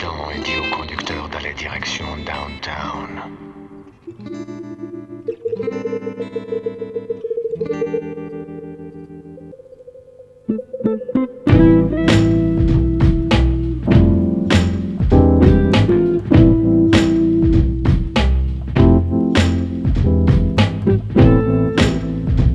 l'argent et dit au conducteur d'aller direction downtown.